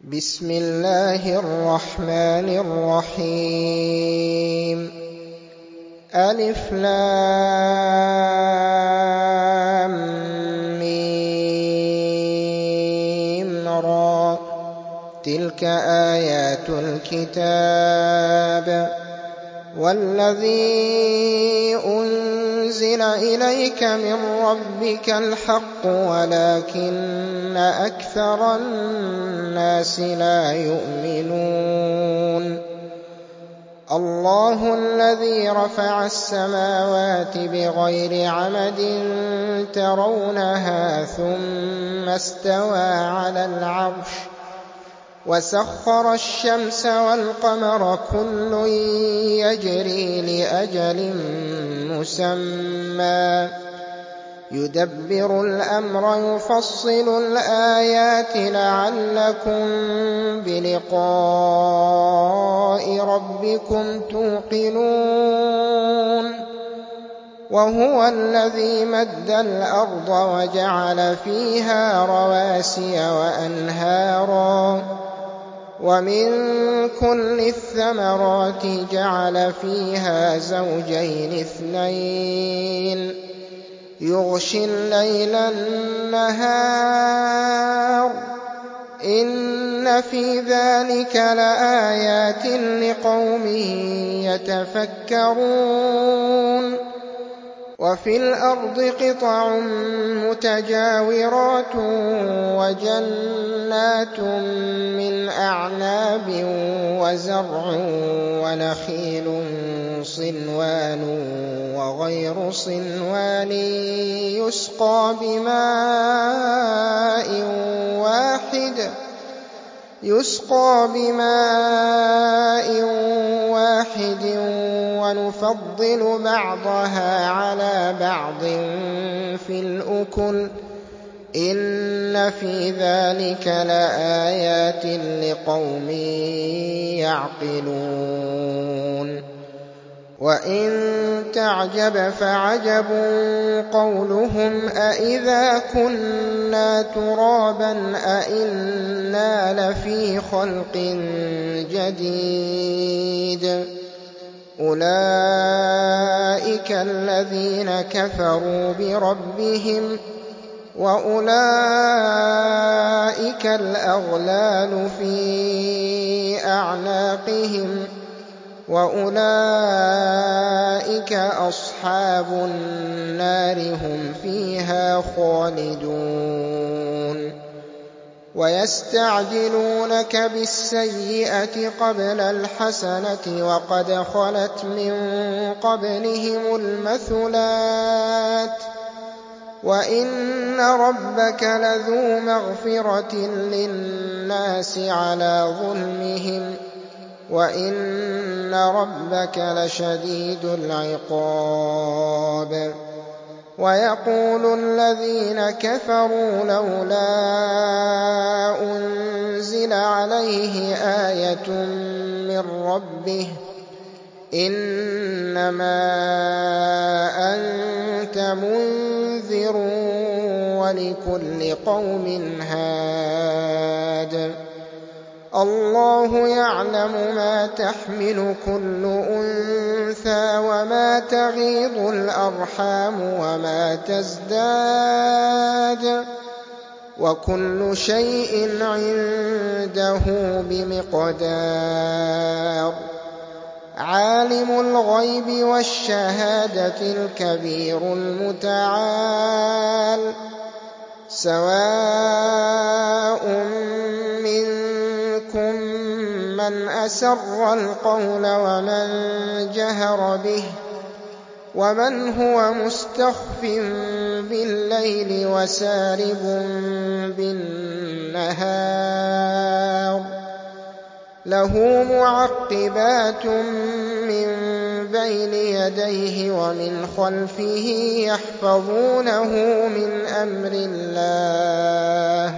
بسم الله الرحمن الرحيم ألف لام ميم را تلك آيات الكتاب والذي أنزل إليك من ربك الحق ولكن أكثر الناس لا يؤمنون الله الذي رفع السماوات بغير عمد ترونها ثم استوى على العرش وسخر الشمس والقمر كل يجري لأجل مسمى يدبر الأمر يفصل الآيات لعلكم بلقاء ربكم توقنون وهو الذي مد الأرض وجعل فيها رواسي وأنهارا ومن كل الثمرات جعل فيها زوجين اثنين يغشي الليل النهار إن في ذلك لآيات لقوم يتفكرون وفي الأرض قطع متجاورات وجنات من أعناب وزرع ونخيل صنوان وغير صنوان يسقى بماء واحد ونفضل بعضها على بعض في الأكل إن في ذلك لآيات لقوم يعقلون وإن تعجب فعجب قولهم أإذا كنا ترابا أإنا لفي خلق جديد أولئك الذين كفروا بربهم وأولئك الأغلال في أعناقهم وأولئك أصحاب النار هم فيها خالدون ويستعجلونك بالسيئة قبل الحسنة وقد خلت من قبلهم المثلات وإن ربك لذو مغفرة للناس على ظلمهم وإن ربك لشديد العقاب ويقول الذين كفروا لولا أنزل عليه آية من ربه إنما أنت منذر ولكل قوم هاد الله يعلم ما تحمل كل أنثى وما تغيض الأرحام وما تزداد وكل شيء عنده بمقدار عالم الغيب والشهادة الكبير المتعال سواء منكم من أسر القول ومن جهر به ومن هو مستخف بالليل وسارب بالنهار له معقبات من بين يديه ومن خلفه يحفظونه من أمر الله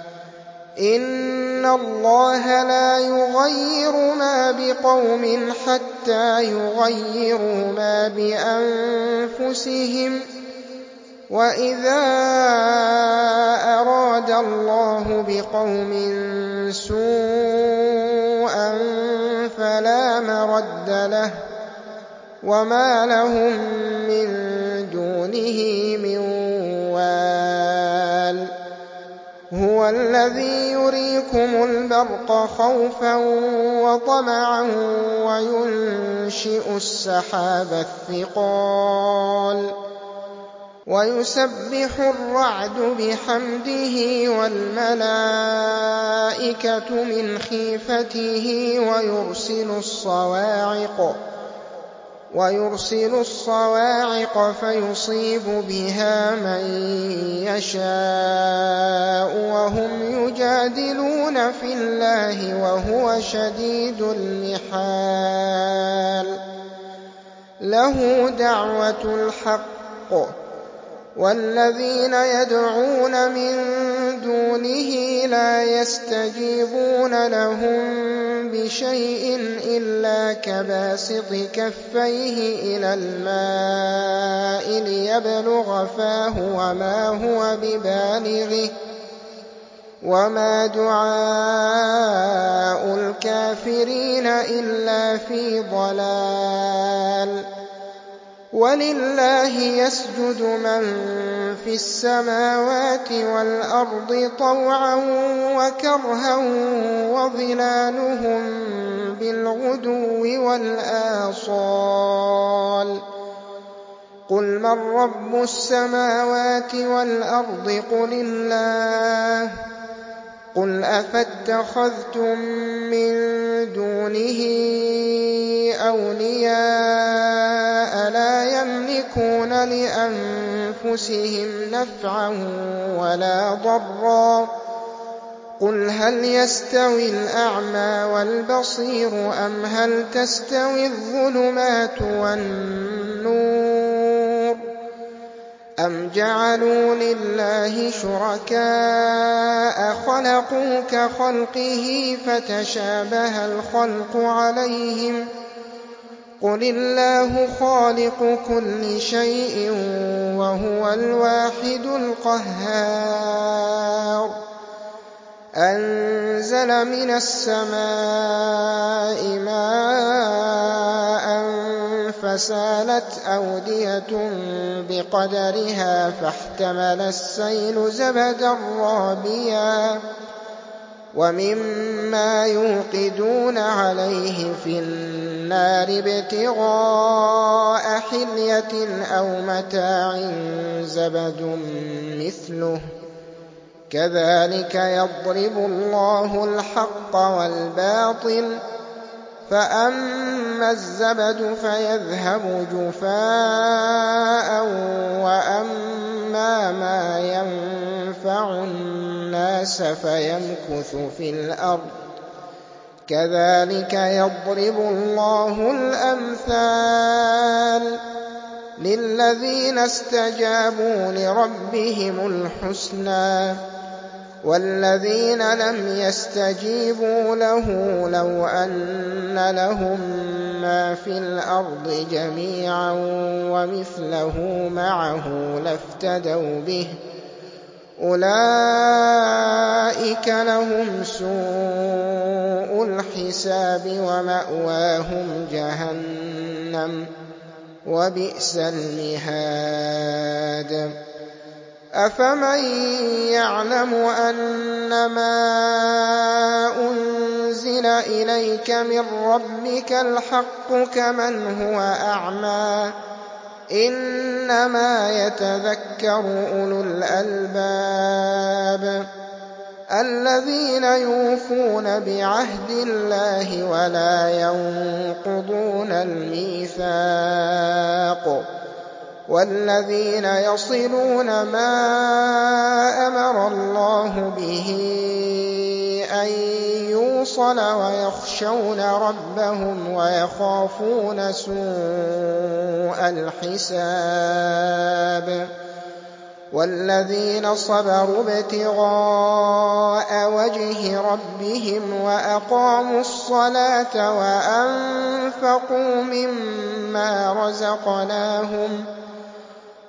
إن الله لا يغير ما بقوم حتى يغيروا ما بأنفسهم وَإِذَا أَرَادَ اللَّهُ بِقَوْمٍ سُوءًا فَلَا مَرَدَّ لَهُ وَمَا لَهُم مِّن دُونِهِ مِن وَالٍ هُوَ الَّذِي يُرِيكُمُ الْبَرْقَ خَوْفًا وَطَمَعًا وَيُنشِئُ السَّحَابَ الثِّقَالَ وَيُسَبِّحُ الرَّعْدُ بِحَمْدِهِ وَالْمَلَائِكَةُ مِنْ خِيفَتِهِ وَيُرْسِلُ الصَّوَاعِقَ فَيُصِيبُ بِهَا مَن يَشَاءُ وَهُمْ يُجَادِلُونَ فِي اللَّهِ وَهُوَ شَدِيدُ الْمِحَالِ لَهُ دَعْوَةُ الْحَقِّ وَالَّذِينَ يَدْعُونَ مِن دُونِهِ لَا يَسْتَجِيبُونَ لَهُم بِشَيْءٍ إِلَّا كَبَاسِطِ كَفَّيْهِ إِلَى الْمَاءِ لِيَبْلُغَ فَاهُ وَمَا هُوَ بِبَالِغِهِ وَمَا دُعَاءُ الْكَافِرِينَ إِلَّا فِي ضَلَالٍ وَلِلَّهِ يَسْجُدُ مَن فِي السَّمَاوَاتِ وَالْأَرْضِ طَوْعًا وَكَرْهًا وَظِلَالُهُم بِالْغُدُوِّ وَالْآصَالِ قُلْ مَن رَّبُّ السَّمَاوَاتِ وَالْأَرْضِ قُلِ اللَّهُ قُلْ أَفَاتَّخَذْتُم مِّن دُونِهِ أَوْلِيَاءَ لَا يَمْلِكُونَ لِأَنفُسِهِمْ نَفْعًا وَلَا ضَرًّا قُلْ هَلْ يَسْتَوِي الْأَعْمَىٰ وَالْبَصِيرُ أَمْ هَلْ تَسْتَوِي الظُّلُمَاتُ وَالنُّورُ أَمْ جَعَلُوا لِلَّهِ شُرَكَاءَ خَلَقُوا كَخَلْقِهِ فَتَشَابَهَ الْخَلْقُ عَلَيْهِمْ ۚ قُلِ اللَّهُ خَالِقُ كُلِّ شَيْءٍ وَهُوَ الْوَاحِدُ الْقَهَّارُ أَنزَلَ مِنَ السَّمَاءِ مَاءً فَسَالَتْ أَوْدِيَةٌ بِقَدَرِهَا فَاحْتَمَلَ السَّيْلُ زَبَدًا رَّابِيًا وَمِمَّا يُوقِدُونَ عَلَيْهِ فِي النَّارِ ابْتِغَاءَ حِلْيَةٍ أَوْ مَتَاعٍ زَبَدٌ مِّثْلُهُ ۚ كَذَٰلِكَ يَضْرِبُ اللَّهُ الْحَقَّ وَالْبَاطِلَ ۚ فَأَمَّا الزَّبَدُ فَيَذْهَبُ جُفَاءً وَأَمَّا مَا يَنفَعُ النَّاسَ فَيَمْكُثُ فِي الْأَرْضِ ۚ كَذَٰلِكَ يَضْرِبُ اللَّهُ الْأَمْثَالَ لِلَّذِينَ اسْتَجَابُوا لِرَبِّهِمُ الْحُسْنَىٰ ۚ وَالَّذِينَ لَمْ يَسْتَجِيبُوا لَهُ لَوْ أَنَّ لَهُم مَّا فِي الْأَرْضِ جَمِيعًا وَمِثْلَهُ مَعَهُ لَافْتَدَوْا بِهِ ۚ أُولَٰئِكَ لَهُمْ سُوءُ الْحِسَابِ وَمَأْوَاهُمْ جَهَنَّمُ ۖ وَبِئْسَ الْمِهَادُ أَفَمَن يَعْلَمُ أَنَّمَا أُنزِلَ إِلَيْكَ مِن رَّبِّكَ الْحَقُّ كَمَنْ هُوَ أَعْمَىٰ ۚ إِنَّمَا يَتَذَكَّرُ أُولُو الْأَلْبَابِ الَّذِينَ يُوفُونَ بِعَهْدِ اللَّهِ وَلَا يَنقُضُونَ الْمِيثَاقَ وَالَّذِينَ يَصِلُونَ مَا أَمَرَ اللَّهُ بِهِ أَن يُوصَلَ وَيَخْشَوْنَ رَبَّهُمْ وَيَخَافُونَ سُوءَ الْحِسَابِ وَالَّذِينَ صَبَرُوا ابْتِغَاءَ وَجْهِ رَبِّهِمْ وَأَقَامُوا الصَّلَاةَ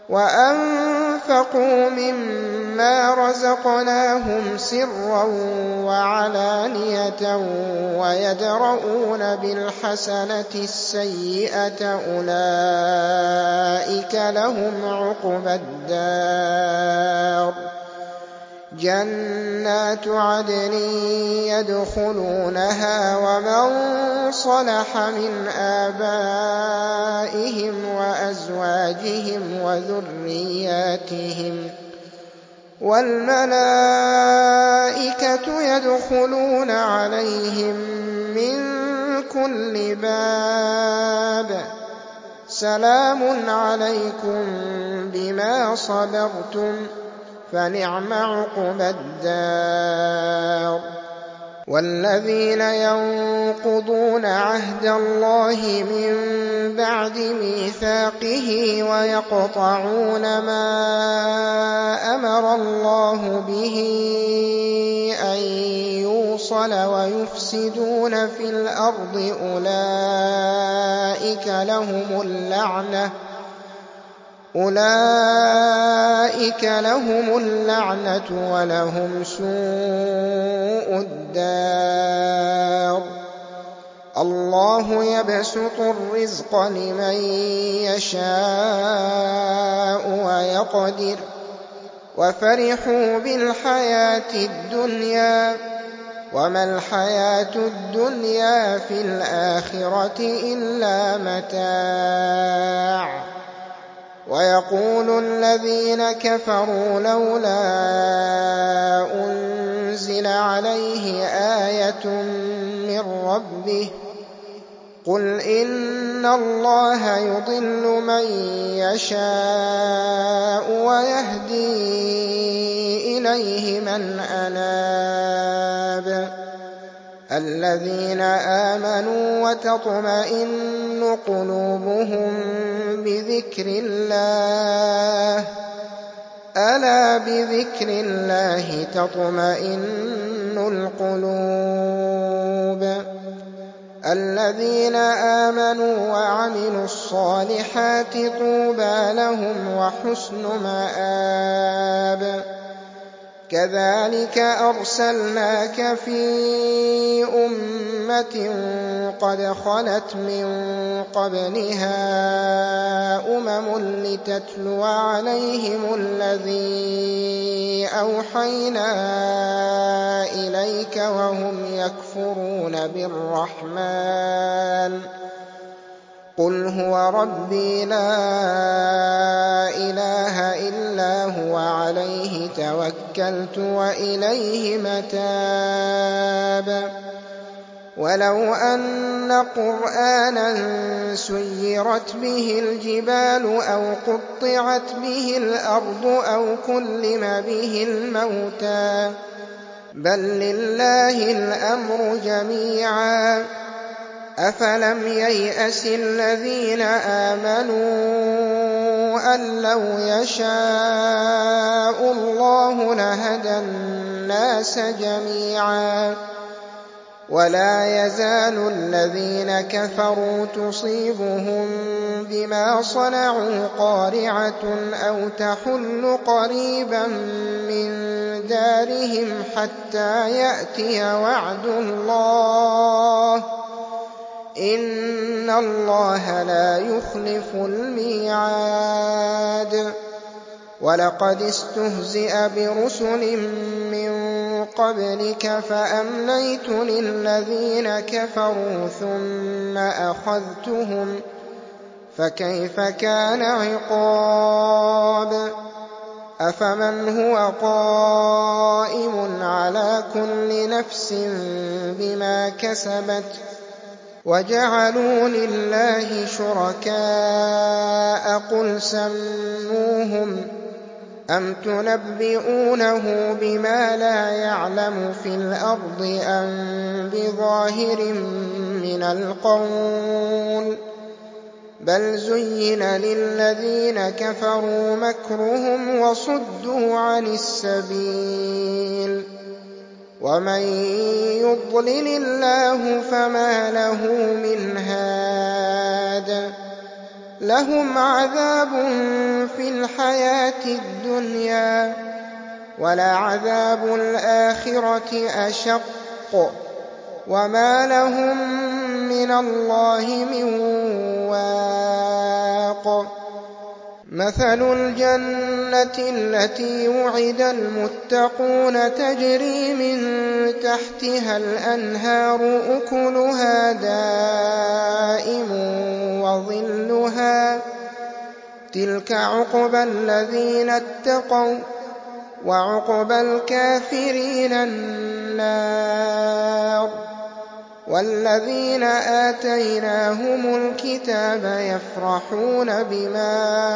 وأنفقوا مما رزقناهم سرا وعلانية ويدرؤون بالحسنة السيئة أولئك لهم عقبى الدار جنات عدن يدخلونها ومن صلح من آبائهم وأزواجهم وذرياتهم والملائكة يدخلون عليهم من كل باب سلام عليكم بما صبرتم فنعم عقبى الدار والذين ينقضون عهد الله من بعد ميثاقه ويقطعون ما أمر الله به أن يوصل ويفسدون في الأرض أولئك لهم اللعنة ولهم سوء الدار الله يبسط الرزق لمن يشاء ويقدر وفرحوا بالحياة الدنيا وما الحياة الدنيا في الآخرة إلا متاع ويقول الذين كفروا لولا أنزل عليه آية من ربه قل إن الله يضل من يشاء ويهدي إليه من أناب الذين آمنوا وتطمئن قلوبهم بذكر الله ألا بذكر الله تطمئن القلوب الذين آمنوا وعملوا الصالحات طوبى لهم وحسن مآب كذلك أرسلناك في أمة قد خلت من قبلها لتتلو عليهم الذي أوحينا إليك وهم يكفرون بالرحمن قل هو ربي لا إله إلا هو عليه توكلت وإليه متاب ولو أن قرآنا سيرت به الجبال أو قطعت به الأرض أو كلم به الموتى بل لله الأمر جميعا أفلم ييأس الذين آمنوا أن لو يشاء الله لهدى الناس جميعا ولا يزال الذين كفروا تصيبهم بما صنعوا قارعة أو تحل قريبا من دارهم حتى يأتي وعد الله إن الله لا يخلف الميعاد ولقد استهزئ برسل من قبلك فأمليت للذين كفروا ثم أخذتهم فكيف كان عقاب أفمن هو قائم على كل نفس بما كسبت وجعلوا لله شركاء قل سموهم أم تنبئونه بما لا يعلم في الأرض أم بظاهر من القول بل زين للذين كفروا مكرهم وصدوا عن السبيل ومن يضلل الله فما له من هاد لهم عذاب في الحياة الدنيا ولعذاب الآخرة أشق وما لهم من الله من واق. مثل الجنة التي وعد المتقون تجري من تحتها الأنهار أكلها دائم وظلها تلك عقبى الذين اتقوا وعقبى الكافرين النار. والذين آتيناهم الكتاب يفرحون بما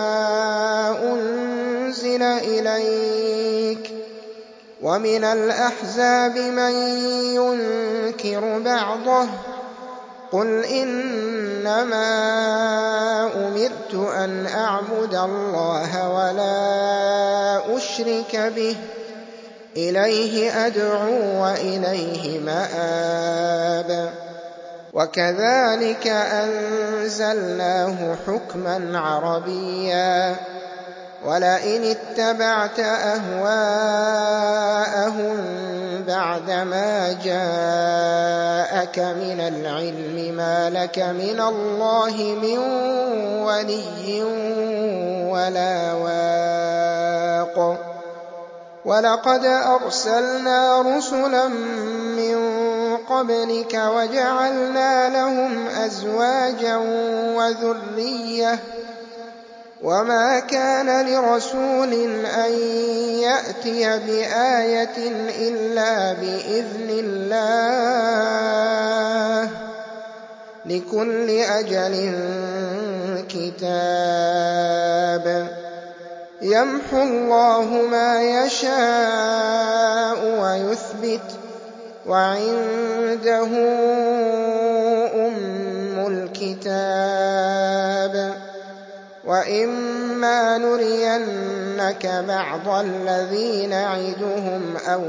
أنزل إليك ومن الأحزاب من ينكر بعضه قل إنما أمرت أن أعبد الله ولا أشرك به إليه أدعو وإليه مآب. وكذلك أنزلناه حكما عربيا ولئن اتبعت أهواءهم بعدما جاءك من العلم ما لك من الله من ولي ولا واق. ولقد أرسلنا رسلا من قبلك وجعلنا لهم أزواجا وذرية وما كان لرسول أن يأتي بآية إلا بإذن الله لكل أجل كتاب. يمحو الله ما يشاء ويثبت وعنده أم الكتاب. وإما نرينك بعض الذي نعدهم أو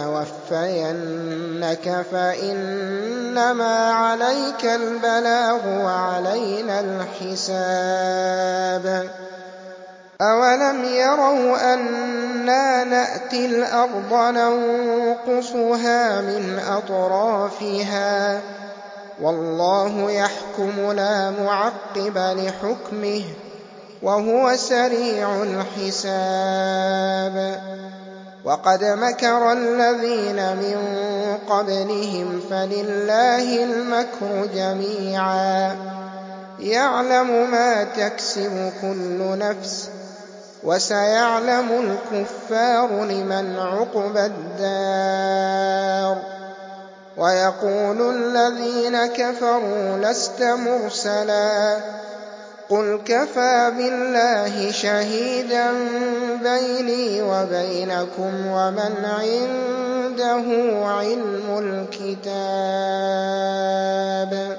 نتوفينك فإنما عليك البلاغ وعلينا الحساب. أولم يروا أنا نأتي الأرض ننقصها من أطرافها والله يحكم لا معقب لحكمه وهو سريع الحساب. وقد مكر الذين من قبلهم فلله المكر جميعا يعلم ما تكسب كل نفس وسيعلم الكفار لمن عقبى الدار. ويقول الذين كفروا لست مرسلا قل كفى بالله شهيدا بيني وبينكم ومن عنده علم الكتاب.